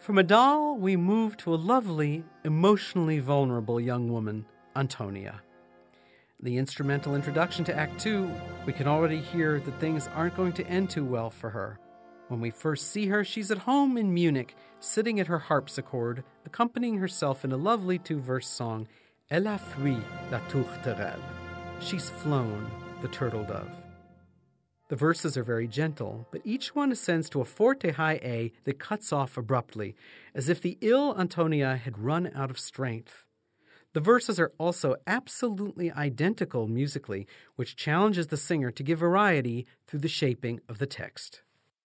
From a doll, we move to a lovely, emotionally vulnerable young woman, Antonia. The instrumental introduction to Act 2, we can already hear that things aren't going to end too well for her. When we first see her, she's at home in Munich, sitting at her harpsichord, accompanying herself in a lovely 2-verse song, Elle a fui la tourterelle. She's flown, the turtle dove. The verses are very gentle, but each one ascends to a forte high A that cuts off abruptly, as if the ill Antonia had run out of strength. The verses are also absolutely identical musically, which challenges the singer to give variety through the shaping of the text.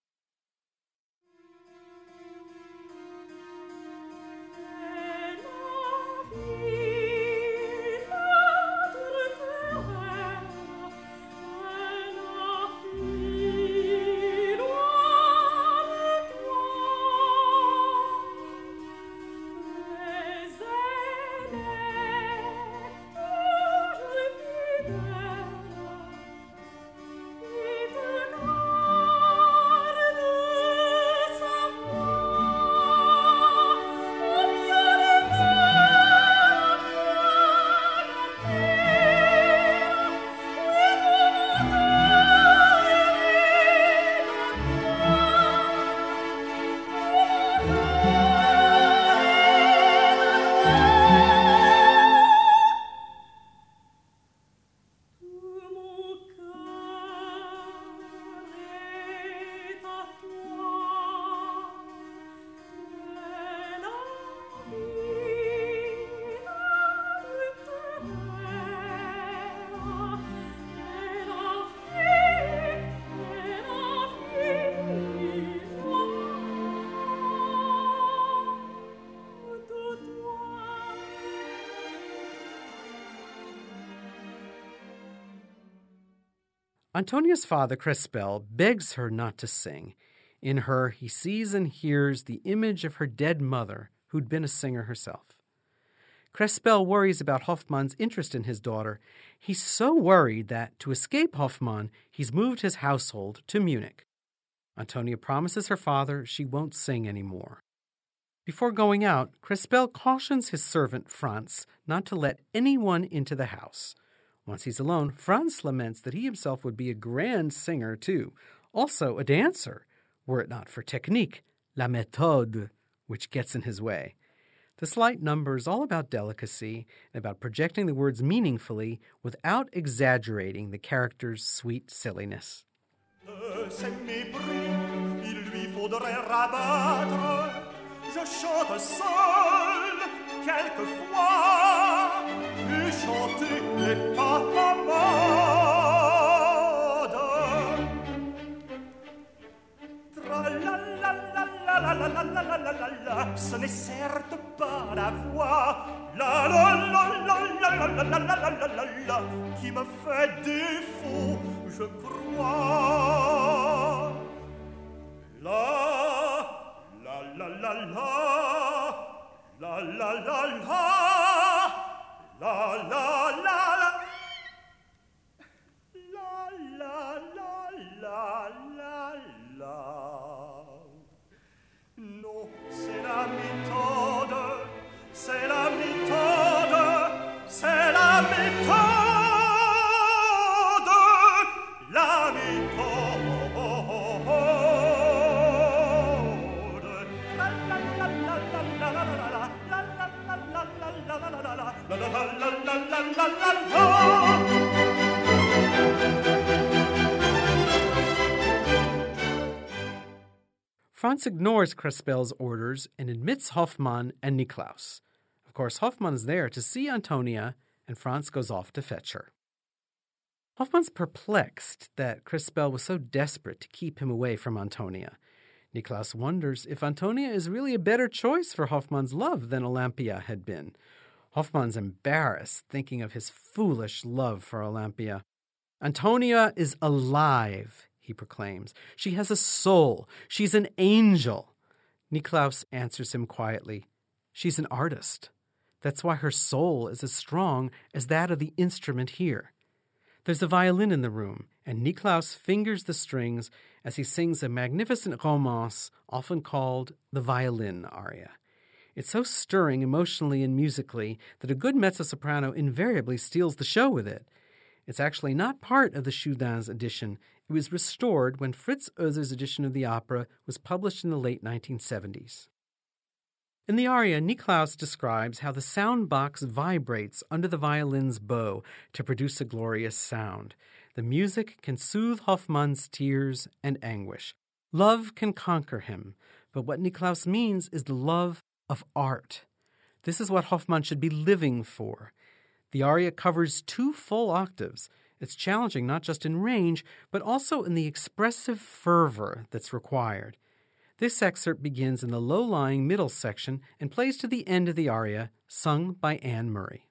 Antonia's father, Crespel, begs her not to sing. In her, he sees and hears the image of her dead mother, who'd been a singer herself. Crespel worries about Hoffmann's interest in his daughter. He's so worried that, to escape Hoffmann, he's moved his household to Munich. Antonia promises her father she won't sing anymore. Before going out, Crespel cautions his servant, Franz, not to let anyone into the house. Once he's alone, Franz laments that he himself would be a grand singer, too, also a dancer, were it not for technique, la méthode, which gets in his way. The slight number is all about delicacy and about projecting the words meaningfully without exaggerating the character's sweet silliness. Je chante seul, quelquefois, et chanter n'est pas commode. Tra-la-la-la-la-la-la-la-la-la, ce n'est certes pas la voix, la-la-la-la-la-la-la-la-la-la, qui me fait défaut, je crois. La la la la la la la la la la la. Non, c'est la méthode, c'est la méthode, c'est la méthode, la méthode. Franz ignores Crespel's orders and admits Hoffmann and Niklaus. Of course, Hoffmann is there to see Antonia, and Franz goes off to fetch her. Hoffmann's perplexed that Crespel was so desperate to keep him away from Antonia. Niklaus wonders if Antonia is really a better choice for Hoffmann's love than Olympia had been. Hoffmann's embarrassed, thinking of his foolish love for Olympia. Antonia is alive, he proclaims. She has a soul. She's an angel. Niklaus answers him quietly. She's an artist. That's why her soul is as strong as that of the instrument here. There's a violin in the room, and Niklaus fingers the strings as he sings a magnificent romance often called the violin aria. It's so stirring emotionally and musically that a good mezzo-soprano invariably steals the show with it. It's actually not part of the Schoudin's edition. It was restored when Fritz Oeser's edition of the opera was published in the late 1970s. In the aria, Niklaus describes how the sound box vibrates under the violin's bow to produce a glorious sound. The music can soothe Hoffmann's tears and anguish. Love can conquer him, but what Niklaus means is the love of art. This is what Hoffmann should be living for. The aria covers 2 full octaves. It's challenging not just in range, but also in the expressive fervor that's required. This excerpt begins in the low-lying middle section and plays to the end of the aria, sung by Anne Murray.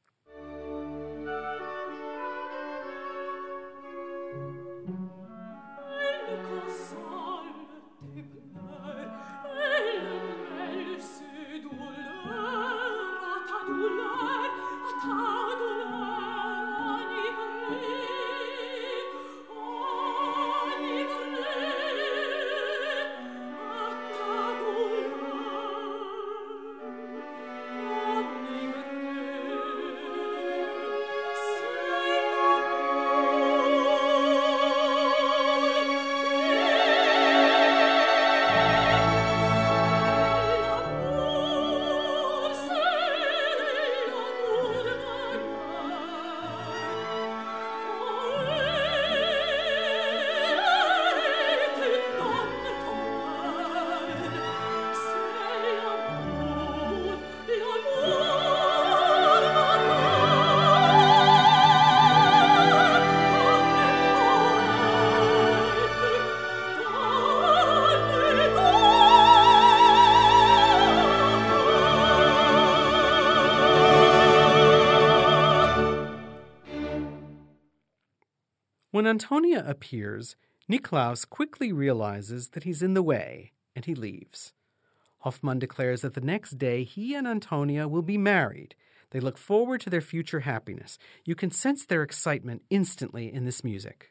When Antonia appears, Niklaus quickly realizes that he's in the way, and he leaves. Hoffmann declares that the next day he and Antonia will be married. They look forward to their future happiness. You can sense their excitement instantly in this music.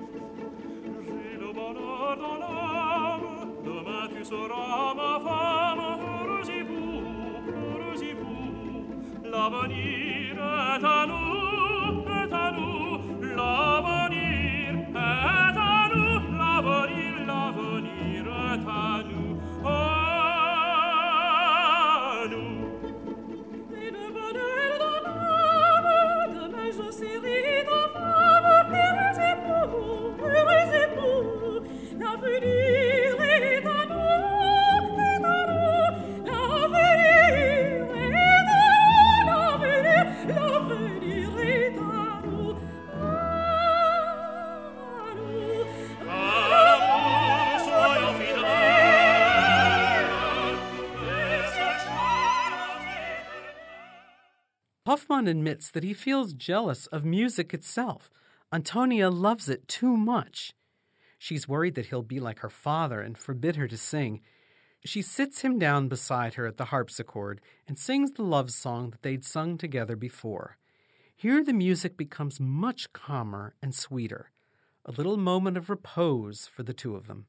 Hoffmann admits that he feels jealous of music itself. Antonia loves it too much. She's worried that he'll be like her father and forbid her to sing. She sits him down beside her at the harpsichord and sings the love song that they'd sung together before. Here the music becomes much calmer and sweeter, a little moment of repose for the two of them.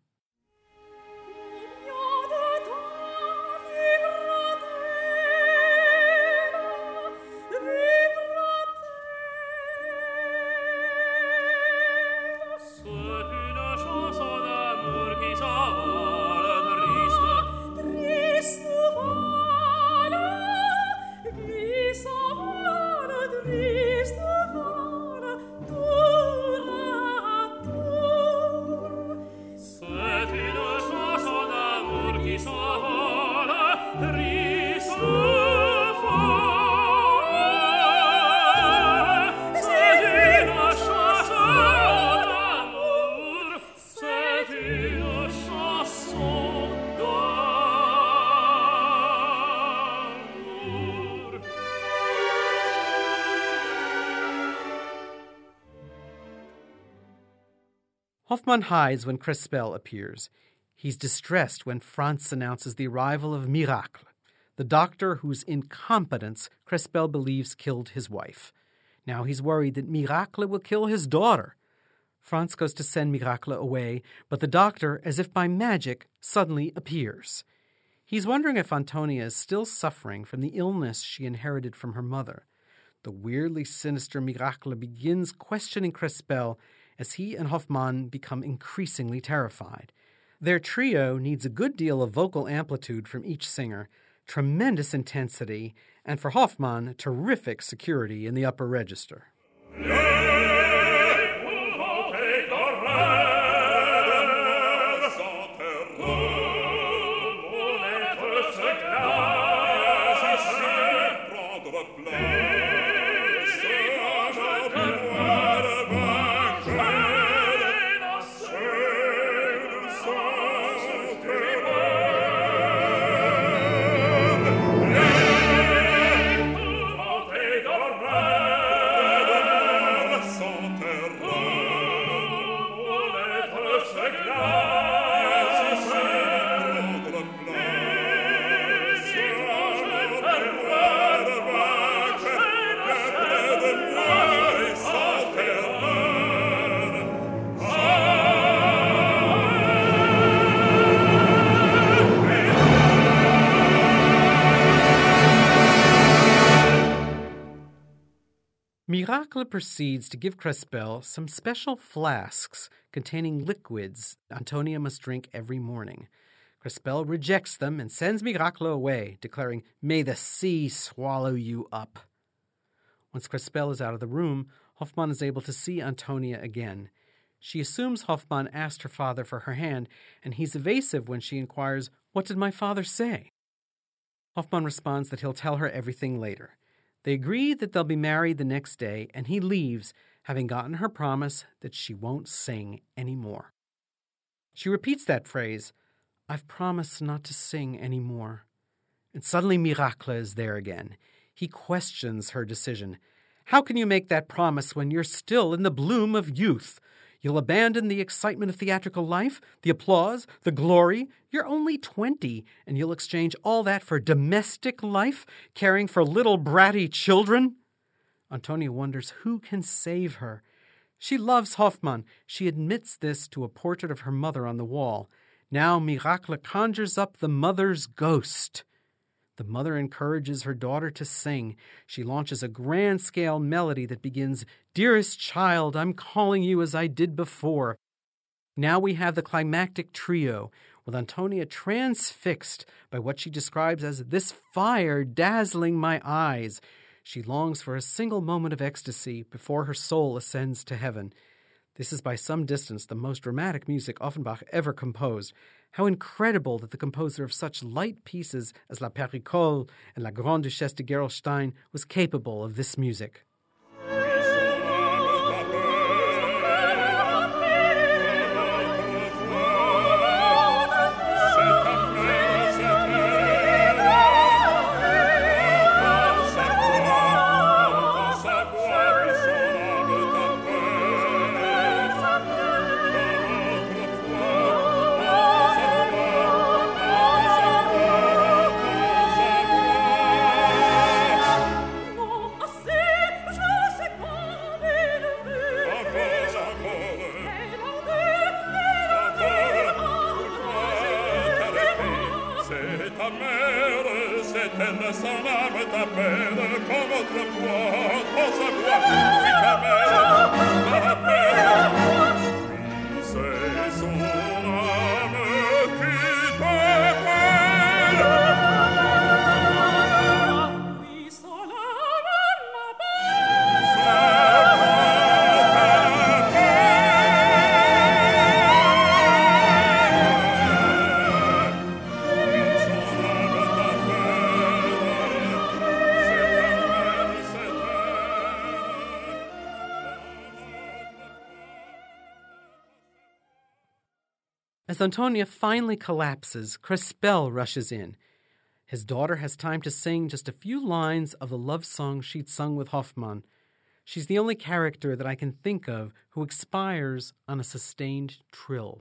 Hoffmann hides when Crespel appears. He's distressed when Franz announces the arrival of Miracle, the doctor whose incompetence Crespel believes killed his wife. Now he's worried that Miracle will kill his daughter. Franz goes to send Miracle away, but the doctor, as if by magic, suddenly appears. He's wondering if Antonia is still suffering from the illness she inherited from her mother. The weirdly sinister Miracle begins questioning Crespel as he and Hoffmann become increasingly terrified. Their trio needs a good deal of vocal amplitude from each singer, tremendous intensity, and for Hoffmann, terrific security in the upper register. Miracle proceeds to give Crespel some special flasks containing liquids Antonia must drink every morning. Crespel rejects them and sends Miracle away, declaring, "May the sea swallow you up." Once Crespel is out of the room, Hoffmann is able to see Antonia again. She assumes Hoffmann asked her father for her hand, and he's evasive when she inquires, "What did my father say?" Hoffmann responds that he'll tell her everything later. They agree that they'll be married the next day, and he leaves, having gotten her promise that she won't sing anymore. She repeats that phrase, "I've promised not to sing anymore." And suddenly Miracle is there again. He questions her decision. "How can you make that promise when you're still in the bloom of youth? You'll abandon the excitement of theatrical life, the applause, the glory. You're only 20, and you'll exchange all that for domestic life, caring for little bratty children?" Antonia wonders who can save her. She loves Hoffmann. She admits this to a portrait of her mother on the wall. Now Miracle conjures up the mother's ghost. The mother encourages her daughter to sing. She launches a grand-scale melody that begins, "Dearest child, I'm calling you as I did before." Now we have the climactic trio, with Antonia transfixed by what she describes as "this fire dazzling my eyes." She longs for a single moment of ecstasy before her soul ascends to heaven. This is by some distance the most dramatic music Offenbach ever composed. How incredible that the composer of such light pieces as La Pericole and La Grande Duchesse de Gerolstein was capable of this music. As Antonia finally collapses, Crespel rushes in. His daughter has time to sing just a few lines of the love song she'd sung with Hoffmann. She's the only character that I can think of who expires on a sustained trill.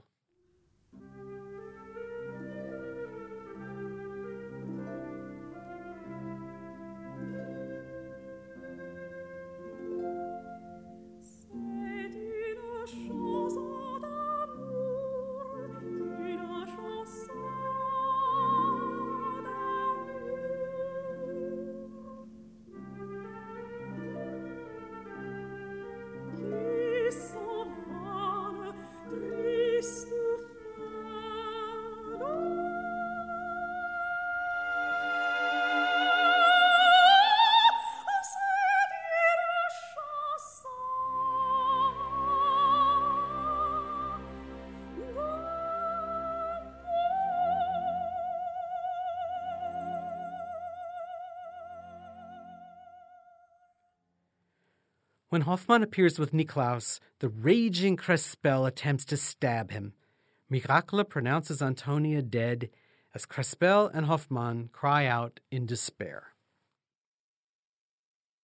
When Hoffmann appears with Niklaus, the raging Crespel attempts to stab him. Miracle pronounces Antonia dead as Crespel and Hoffmann cry out in despair.